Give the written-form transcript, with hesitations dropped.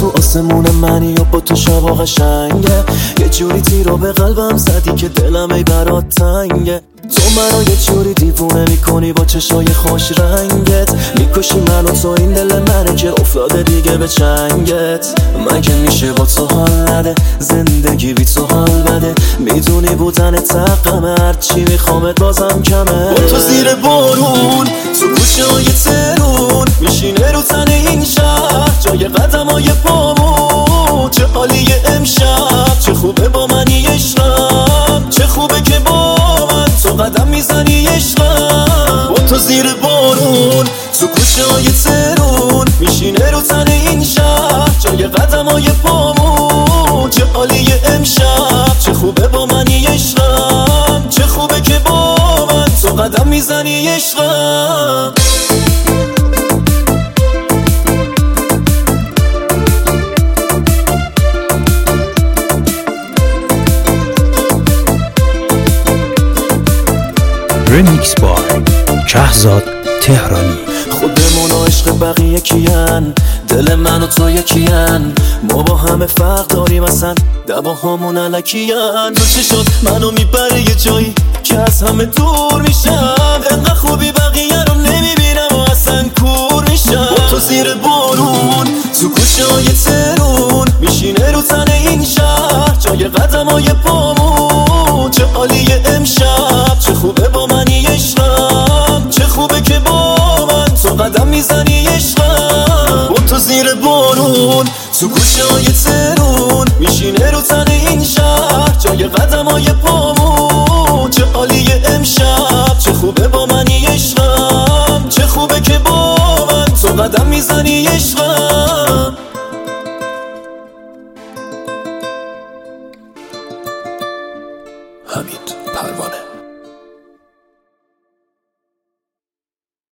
رو آسمون منی و با تو شبا قشنگه، یه جوری تیرو به قلبم زدی که دلم ای برات تنگه. تو منو یه جوری دیوونه میکنی با چشای خوش رنگت، میکشی منو تو این دل منه که افتاده دیگه به چنگت. مگه میشه با تو حال نده، زندگی بی تو حال بده، میدونی بودن تقمه، هرچی میخوامت بازم کمه. با تو زیر بارون تو گوشه های ترون میشینه رو تن این شهر جای قدم های پامون. چه حالیه امشب، چه خوبه با منی عشقم، چه خوبه که با من تو قدم میزنی عشقم. با تو زیر بارون تو گوشه های ترون میشینه رو تن این شهر جای قدم های پامون. چه حالیه امشب، چه خوبه با منی عشقم، چه خوبه که با من تو قدم میزنی عشقم. ریمیکس بای کهزاد تهرانی. خودمون و عشق بقیه کیان، دل من و تو یکیان، ما با همه فرق داریم اصلا دواهامون الکیان. تو چه شد منو میبره یه جایی که از همه دور میشم، انقدر خوبی بقیه رو نمیبینم و اصلا کور میشم. با تو زیر بارون تو گوشه های ترون میشینه رو تن این شهر جای قدم های پامون. چه حالیه امشب، چه خوبه با منی عشقم، چه خوبه که با من تو قدم میزنی عشقم. با تو زیر بارون تو گوشه های ترون میشینه رو تن این شهر جای قدم های پامون. چه حالیه امشب، چه خوبه با منی عشقم، چه خوبه که با من تو قدم میزنی عشقم. حمید پروانه.